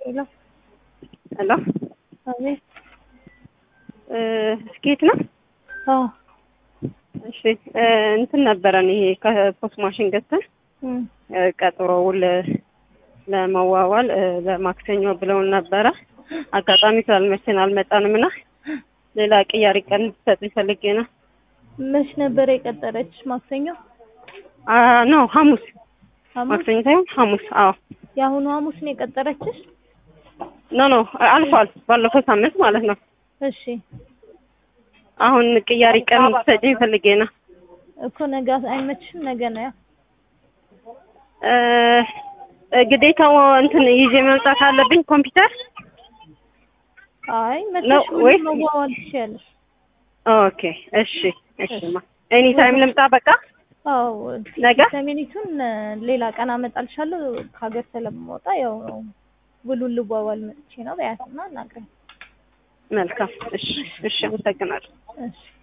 ሄሎ ሄሎ አቤት። ስኬት ነው? አዎ እሺ እንትን ነበረን ይሄ ከፖስት ማሽን ገዝተን ቀጥሮውል ለመዋዋል ለማክሰኞ ብለውን ነበረ። አጋጣሚ ስላልመቸን አልመጣንም እና ሌላ ቅያሪ ቀን እንድትሰጥ ፈልጌ ነው። መች ነበር የቀጠረች? ማክሰኞ ነው ሐሙስ። ሐሙስ? ማክሰኞ ሳይሆን ሐሙስ። አዎ የአሁኑ ሐሙስ ነው የቀጠረችሽ? ኖ አልፏል። ባለፈው ሳምንት ማለት ነው። እሺ አሁን ቅያሪ ቀን እንድትሰጪኝ ፈልጌ ነው እኮ። ነገ አይመችሽም? ነገ ነው ያ ግዴታው እንትን ይዤ መምጣት አለብኝ ኮምፒውተር? አይ መጥተሽ ወይስ መዋዋል ትችያለሽ። ኦኬ እሺ ኤኒ ታይም ልምጣ በቃ? አዎ ነገ ሰሚኒቱን ሌላ ቀን አመጣልሻለሁ። ከሀገር ስለምወጣ ያው ውሉን ልዋዋል መጥቼ ነው። በያትና እናግረኝ። መልካም እሺ አመሰግናለሁ። እሺ